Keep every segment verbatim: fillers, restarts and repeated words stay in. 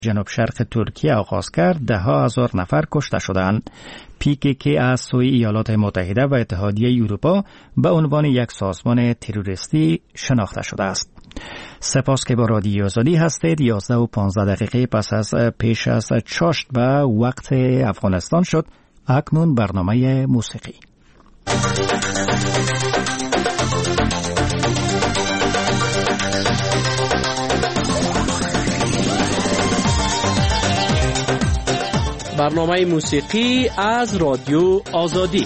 جنوب شرق ترکیه آغاز کرد، ده ها هزار نفر کشته شدند. پی کی کی از سوی ایالات متحده و اتحادیه اروپا به عنوان یک سازمان تروریستی شناخته شده است. سپاس که با رادیو آزادی هستید. یازده و پانزده دقیقه پس از پیش از چاشت به وقت افغانستان شد. اکنون برنامه موسیقی. برنامه موسیقی از رادیو آزادی.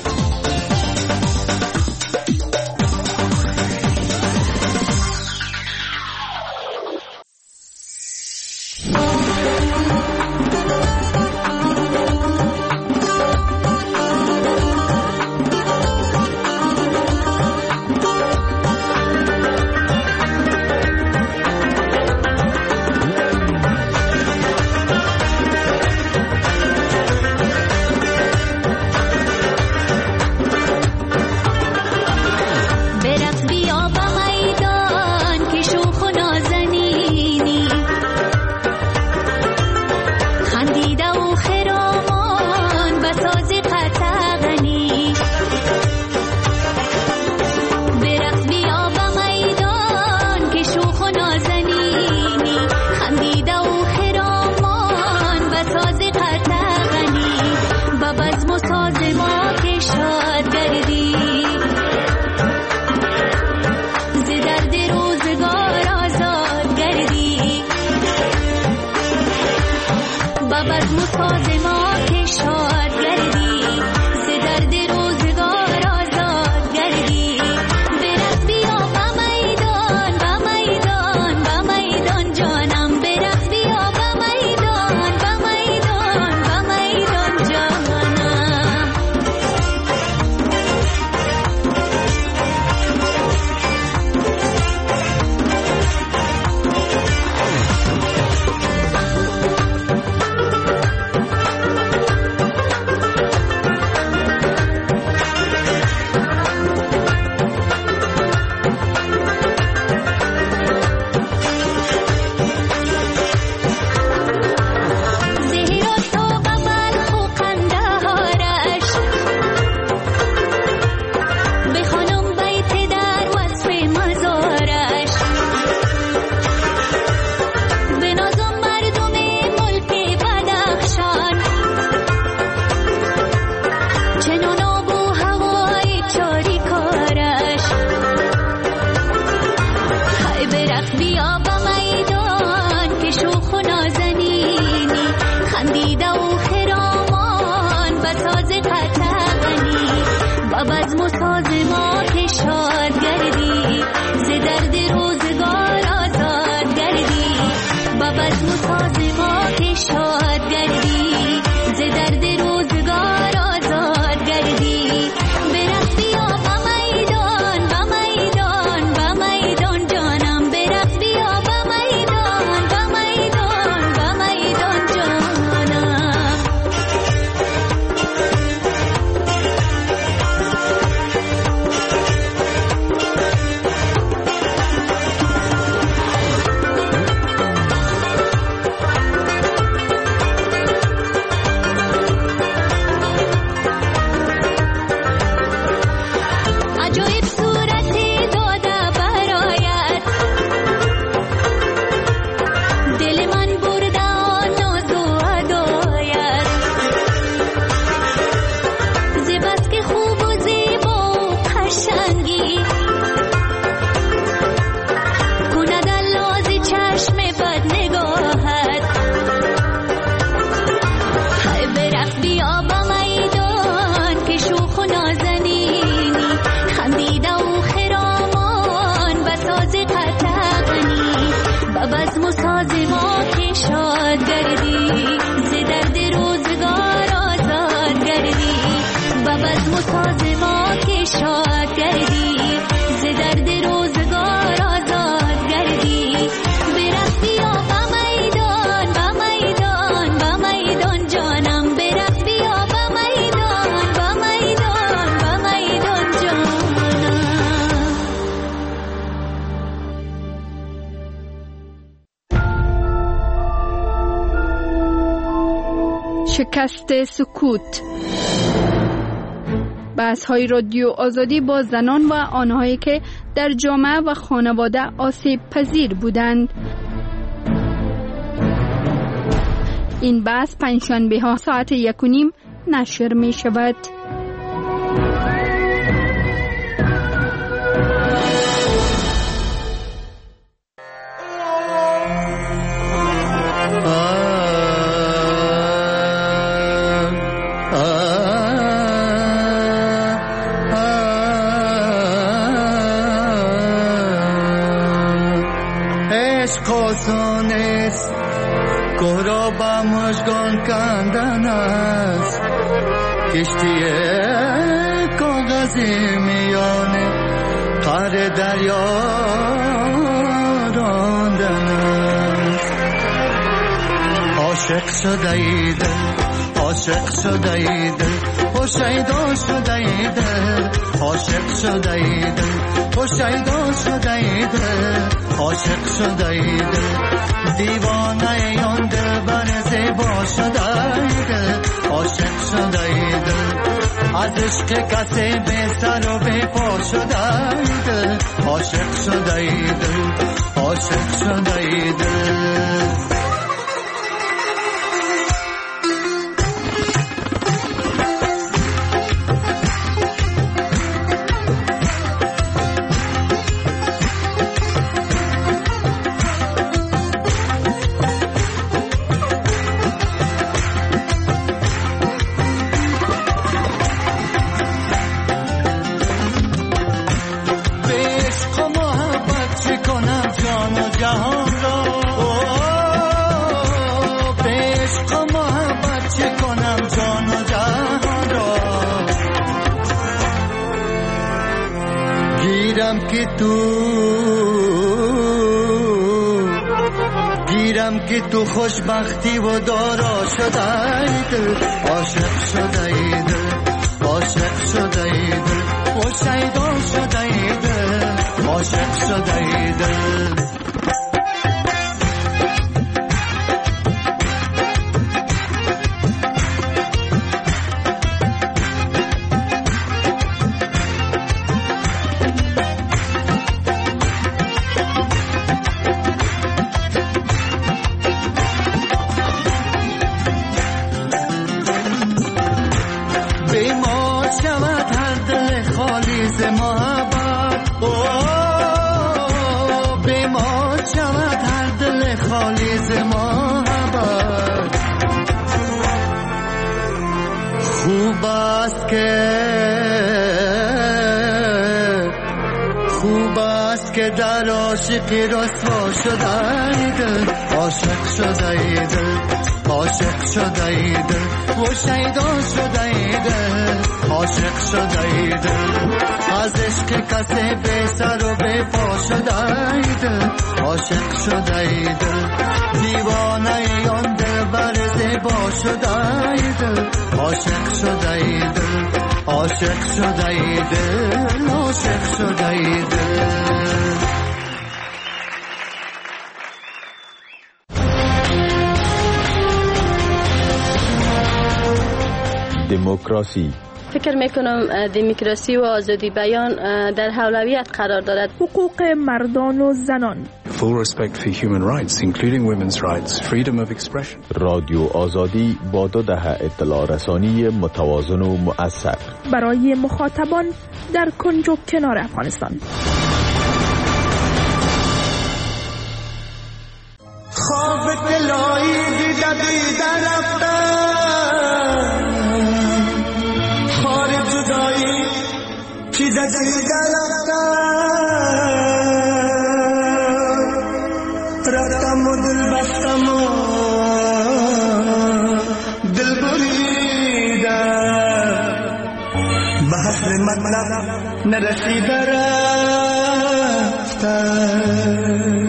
شکست سکوت. بحث های رادیو آزادی با زنان و آنهایی که در جامعه و خانواده آسیب پذیر بودند. این بحث پنجشنبه ها ساعت یک و نیم نشر می شود. گهرا با مژگان کندن است، کشتی کاغذی میانه قعر دریا راندن است. عاشق شده ای دل، عاشق شده ای دل، پشیدا شده ای دل، عاشق شده ای دل، پشیدا شده ای دل، عاشق شده ای دل، دیوانه یان دل بر زیبا شده ای دل، عاشق شده ای دل، از عشق کسی به سر و به پا شده ای دل، عاشق شده ای دل، عاشق شده ای دل. که تو گیرم که تو خوشبختی و دارا شده ای دل، عاشق شده ای دل، عاشق شده ای دل، و شیدا شده ای دل، عاشق شده ای دل. خوب است که خوب است که در عاشقی رسوا شده ای دل، عاشق شده ای دل، عاشق شده ای دل، و شیدا شده ای دل، عاشق شده ای دل، از عشق کسی به سر و به پا شده ای دل، عاشق شده ای دل، دیوانه آن دل بر زیبا شده ای دل، عاشق شده ای دل، عاشق شده ای دل، عاشق شده ای دل. دموکراسی. فکر میکنم دموکراسی و آزادی بیان در اولویت قرار دارد. حقوق مردان و زنان. Full respect for human rights, including women's rights, freedom of expression. رادیو آزادی با دو دهه اطلاع رسانی متوازن و مؤثر برای مخاطبان در کنج و کنار افغانستان. خواب دلایی دیده دیده رفتن، خار جدایی دیده دیده رفتن، رفتم و دل بستم و دل بریدم، به حسن مطلب نرسیده رفتم.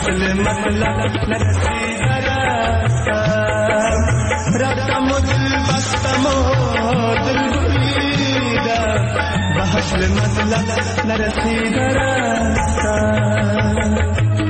اصل مطلب نرسیده رفتم رفتم و دل بستم و دل بریده به اصل مطلب نرسیده رفتم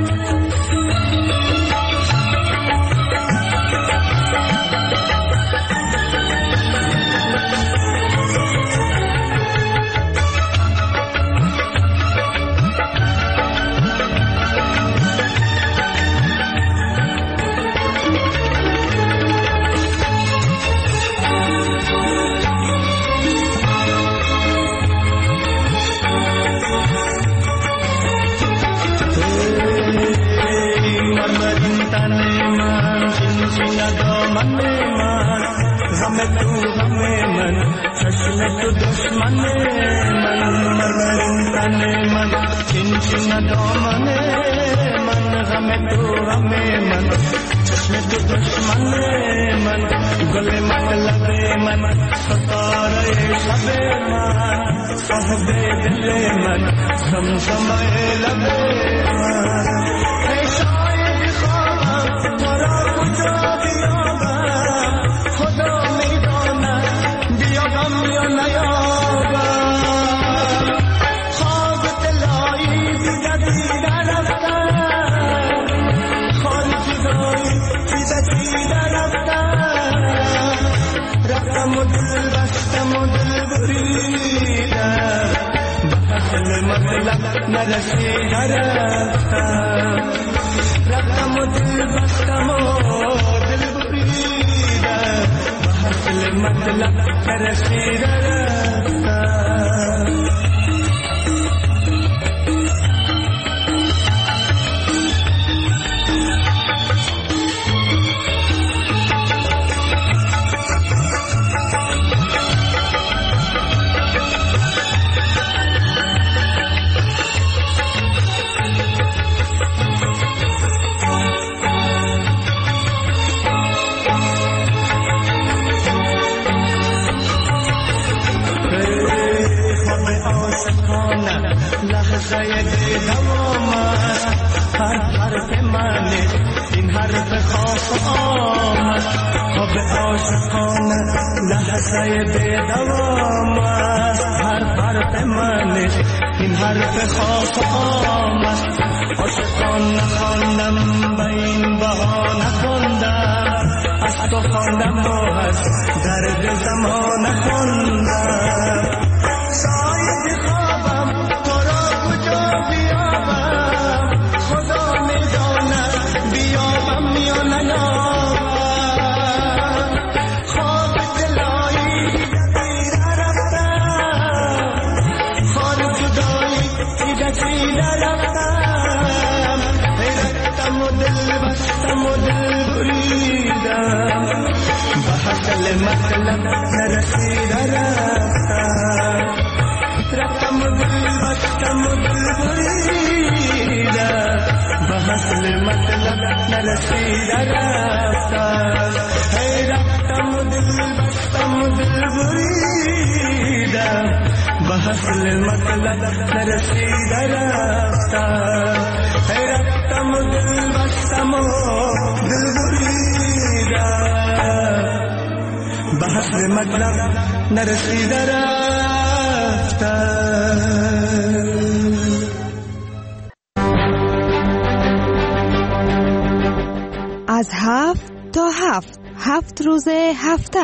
از هفت تا هفت هفت روز هفته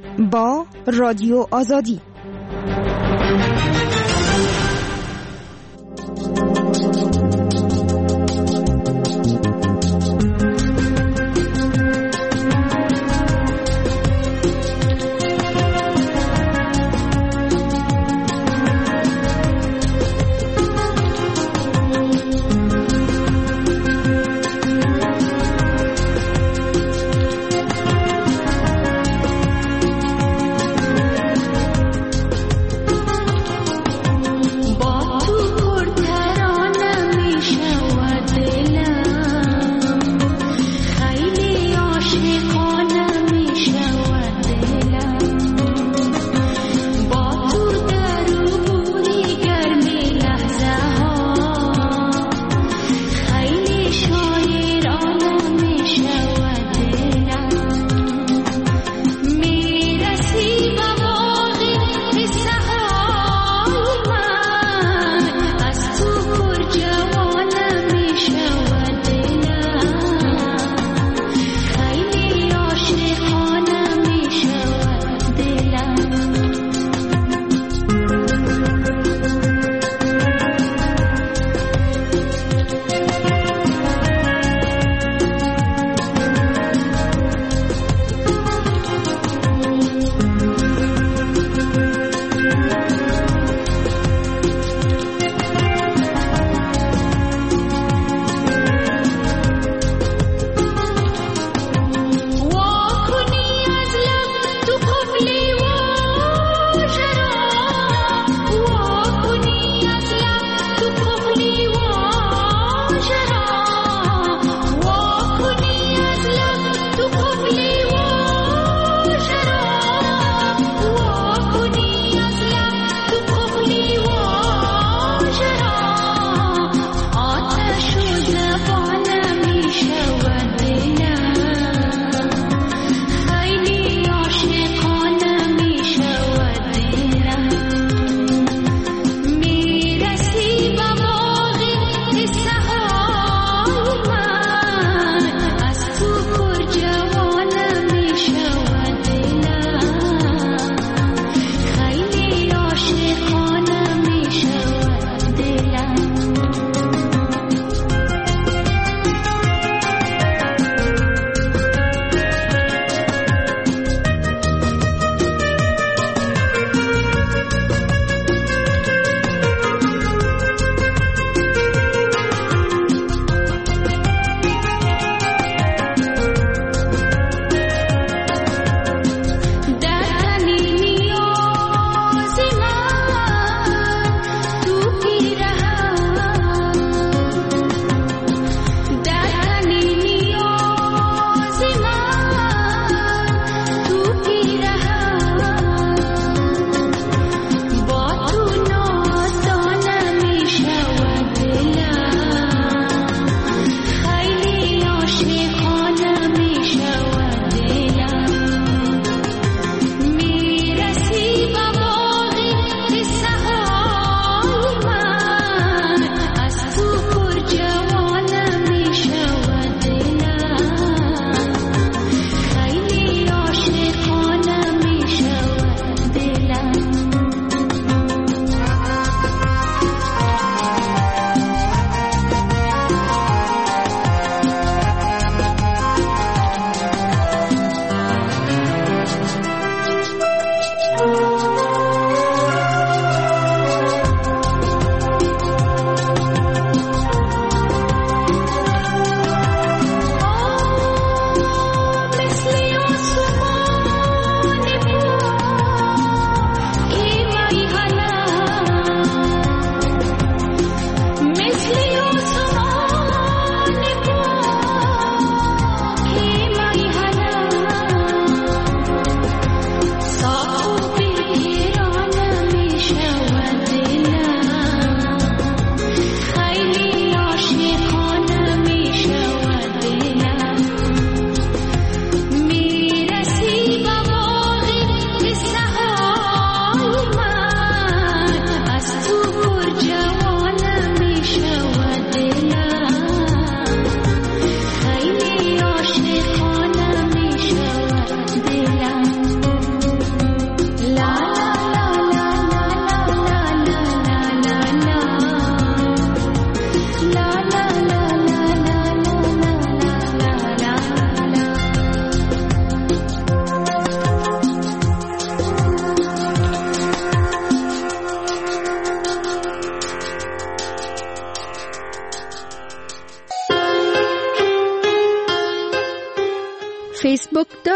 با رادیو آزادی.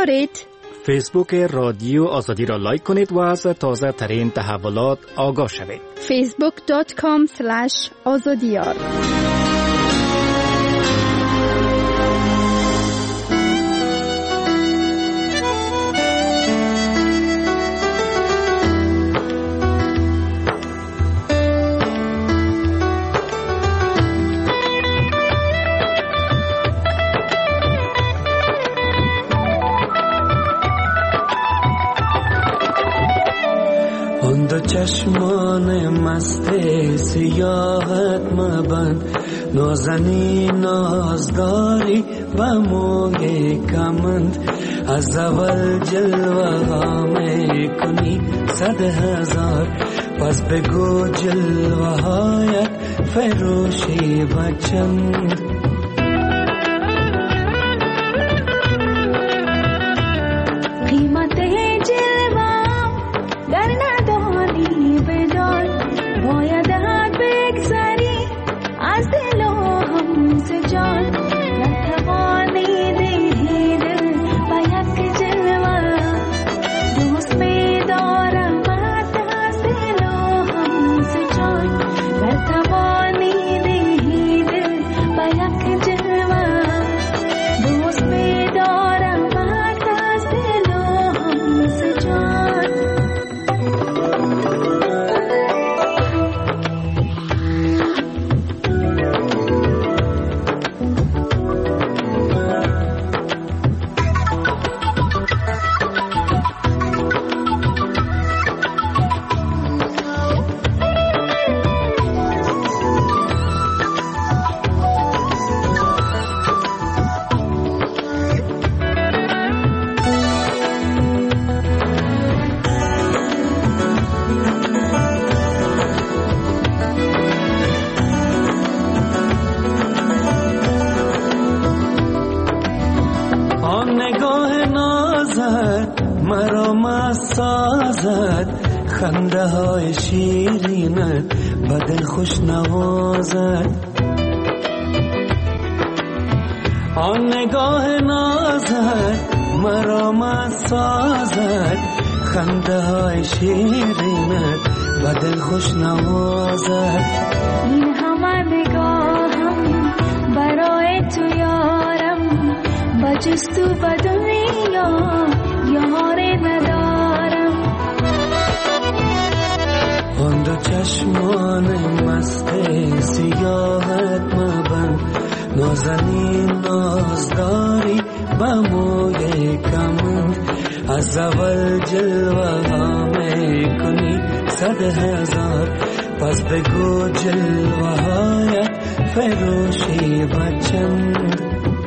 دارید؟ فیسبوک رادیو آزادی را لایک کنید و از تازه ترین تحولات آگاه شوید. فیسبوک دات کام اسلش آزادیار. چشمان مست سیاحت مبند، نازنین نازداری و موی کمند، از اول جلوه ها می کنی صد هزار، پس بگو جلوه هایت فروشی و چند. خنده های شیرینت بدل خوش نوازد، آن نگاه نازت مرا مست سازد، خنده های شیرینت بدل خوش نوازد. این همه نگاهم برای تو یارم، بجز تو به دنیا یاری ندارم. آن دو چشمان مست سیاحت مبند، نازنین نازداری با موی کمند، از اول جلوه ها می کنی صد هزار، پس بگو جلوه هایت فروشی و چند.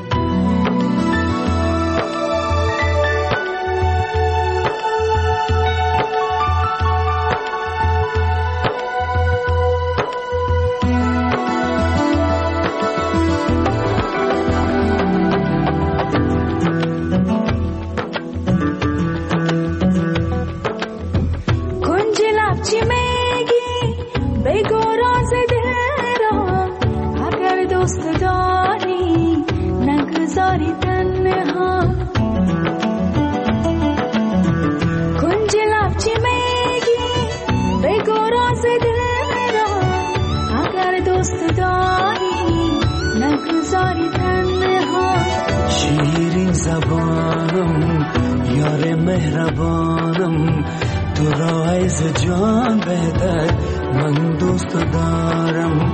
شیرین زبانم یار مهربانم، تو را از جان بهتر من دوست دارم.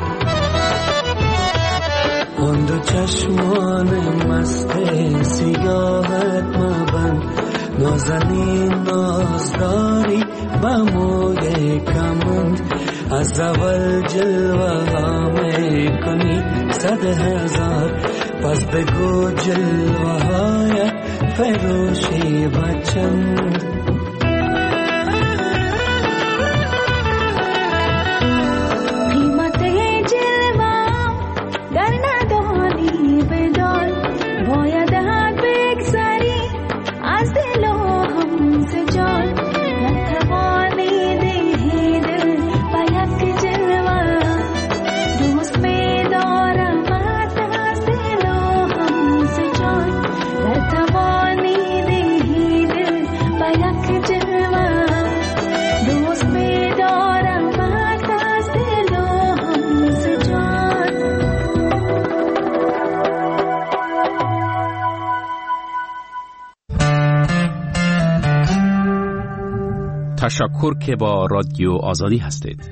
آن دو چشمان مست سیاحت مبند، نازنین نازداری با موی کمند، از اول جلوه ها می کنی صد هزار، پس بگو جلوه هایت فروشی و چند. توانی تشکر که با رادیو آزادی هستید.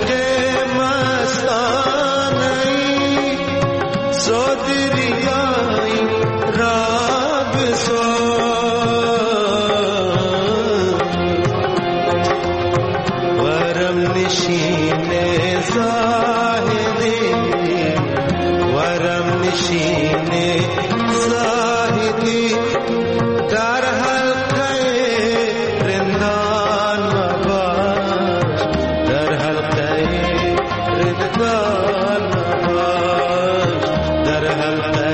عاشق مستانه‌ای زود ریا نشینه زاهدی در حلقه رندان مباش در حلقه رندان مباش در حلقه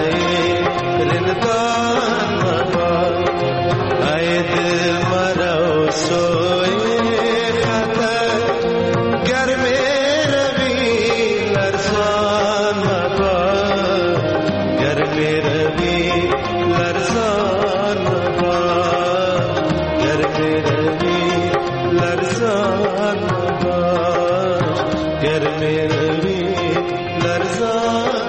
رندان مباش ای دل مرا سوی خطر گرم روی لرزان مباش گرم روی لرزان مباش گرم روی لرزان مباش گرم روی لرزان.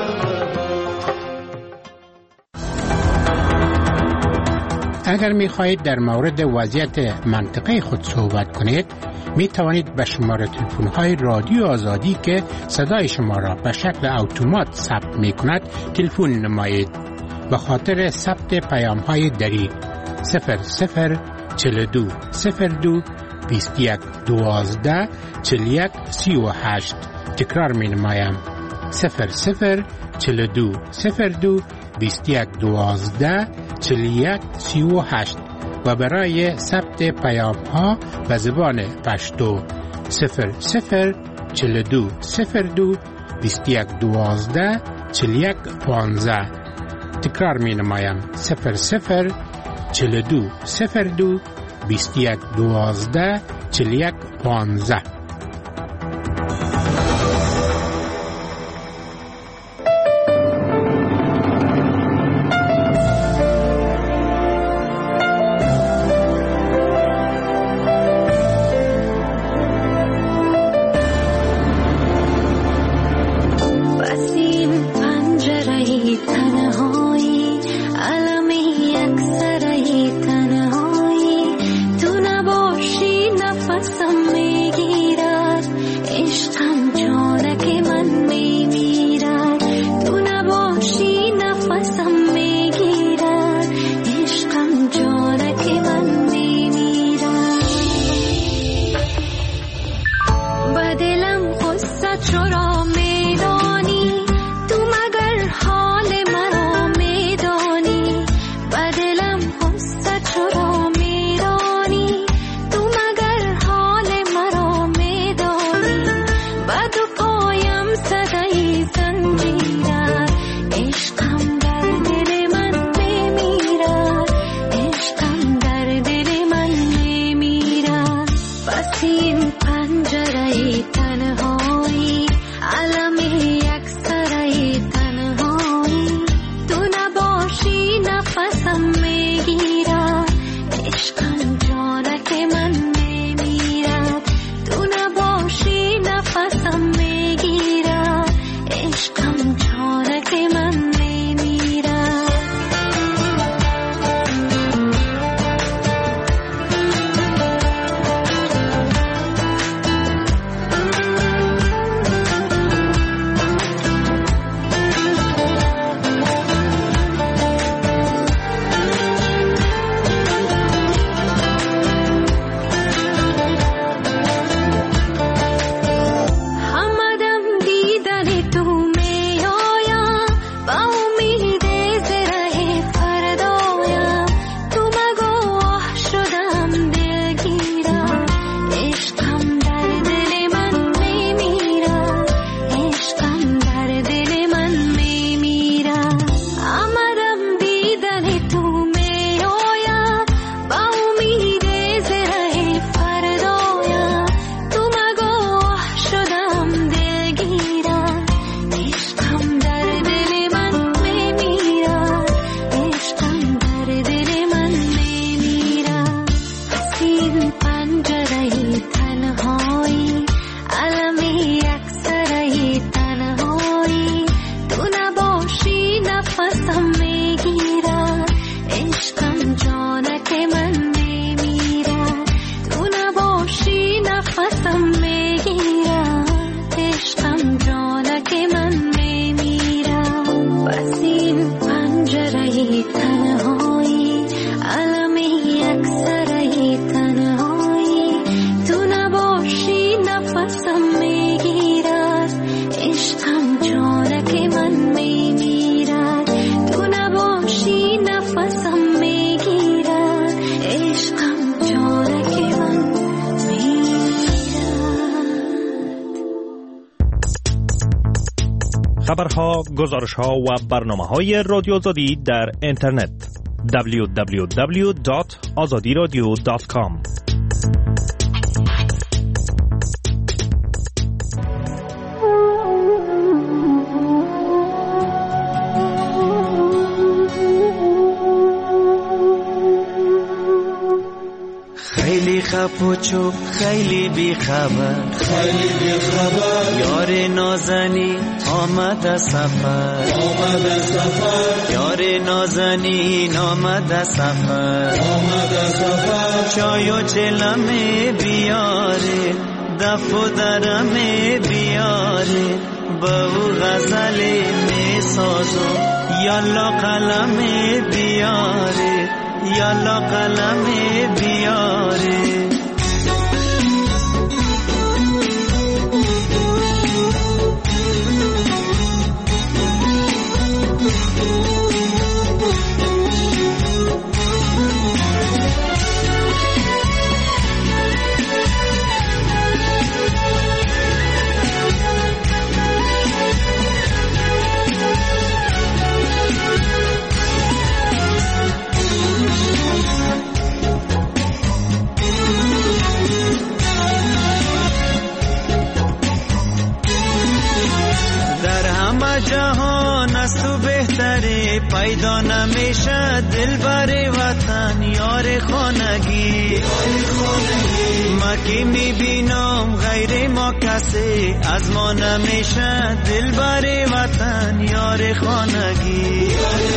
اگر می خواهید در مورد وضعیت منطقه خود صحبت کنید می توانید به شماره تلفن های رادیو آزادی که صدای شما را به شکل اتومات ثبت می کند تلفن نمایید. به خاطر ثبت پیام های دری صفر صفر چهل و دو صفر دو بیست و یک دوازده چهل و یک سی و هشت. تکرار می نمایم صفر صفر چهل و دو صفر دو بیست و یک دوازده چهل و یک سی و هشت و برای ثبت پیام ها به زبان پشتو صفر صفر چهل و دو صفر دو بیست و یک دوازده چهل و یک پانزده. تکرار می نمایم صفر صفر چهل و دو صفر دو بیست و یک دوازده چهل و یک پانزده. نفسم میگیرد عشقم جانک من میمیرد خبرها، گزارشها و برنامه‌های رادیو آزادی در اینترنت دبلیو دبلیو دبلیو دات آزادی رادیو دات کام. خیلی خپوچو خیلی بی خبر خیلی بی خبر یار نازنی آمد سفر آمد سفر یار نازنی آمد سفر آمد سفر چای و چلمه بیاره دف و درمه بیاره بهو غزل می سازو یالا قلم بیاره یالا قلم بیاره جهان از تو بهتره پیدا نمیشه دل بر وطن یار خانگی ما که میبینم غیر ما کسی از ما نمیشه دل بر وطن یار خانگی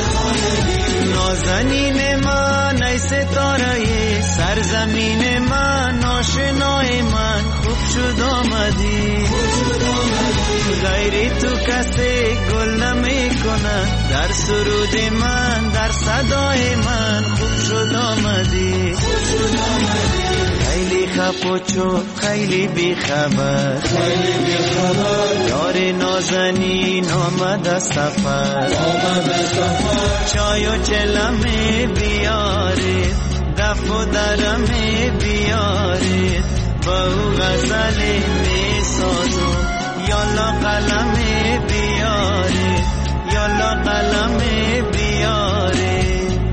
نازنین من ای ستاره سرزمین من آشنای من خوب شد آمدی غیر تو کسی گل نمی کنه در سرود من در صدای من خوب شد آمدی خیلی خپوچو خیلی بی خبر خیلی بی خبر یار نازنین آمد سفر آمد سفر چای و چلمه بیاره دف و درمه بیاره بهو غزل می سازو یالا قلم بیاره یالا قلم بیاره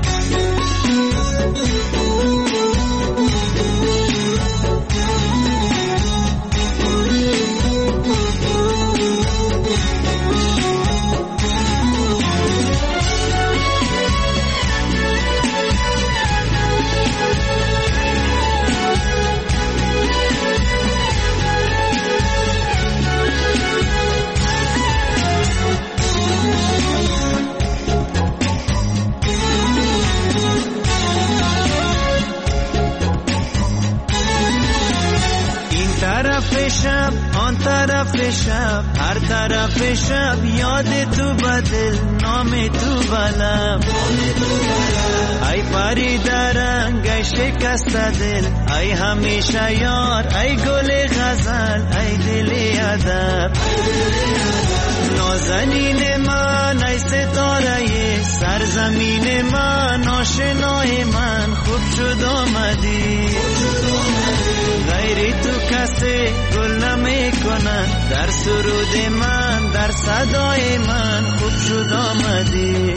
شب آن طرف شب هر طرف شب یاد تو بدل نام تو بلم ای پری درنگ ای شکست دل ای همیشه یار ای گل غزل ای دل ادب نازنین من ای ستاره سرزمین من آشنای من خوب شد آمدی غیری تو کسی گل نمی کنن در سرود من در صدای من خوب شد آمدی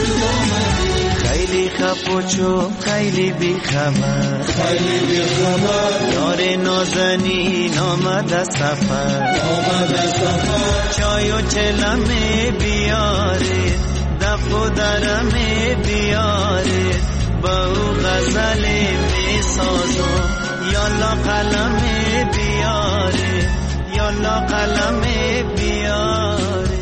خیلی خپوچو خیلی بی خبر خیلی بی خبر یار نازنین آمد سفر آمد سفر چای و چلمه بیاره دف و درمه بیاره بهو غزل می سازو یالا قلم بیاره یالا قلم بیاره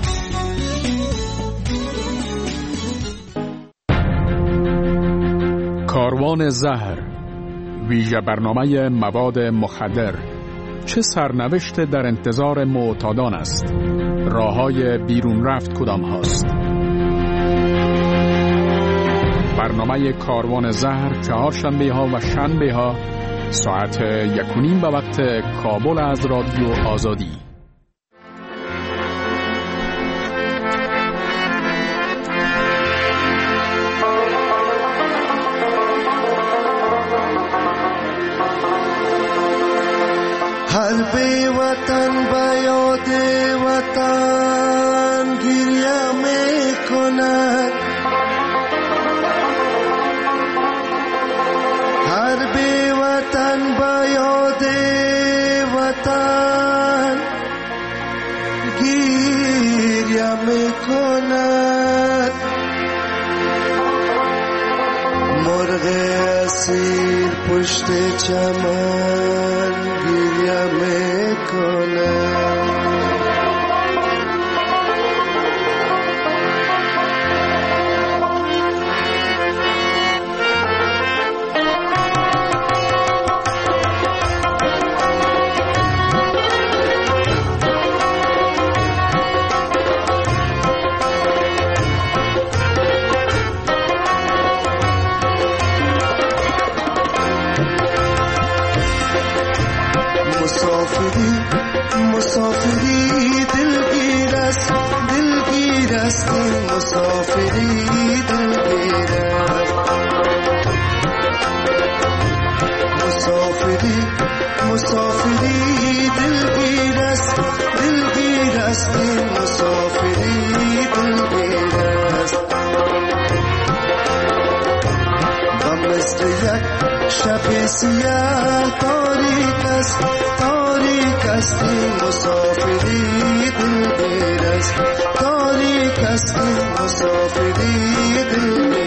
کاروان زهر ویژه برنامه مواد مخدر چه سرنوشت در انتظار معتادان است راههای بیرون رفت کدام هاست برنامه کاروان زهر چهارشنبه ها و شنبه ها ساعت یک و نیم به وقت کابل از رادیو آزادی. هر بی وطن به یاد وطن وطن گریه میکند، مرغ اسیر پشت چمن گریه میکند. مسافری دلگیر است، دلگیر است این مسافری دلگیر است. مسافری مسافری دلگیر است، دلگیر است این مسافری دلگیر است. و مثل یک شب سیاه تاریک است، تاریک است این مسافری دلگیر است، تاریک است این مسافری دلگیر است.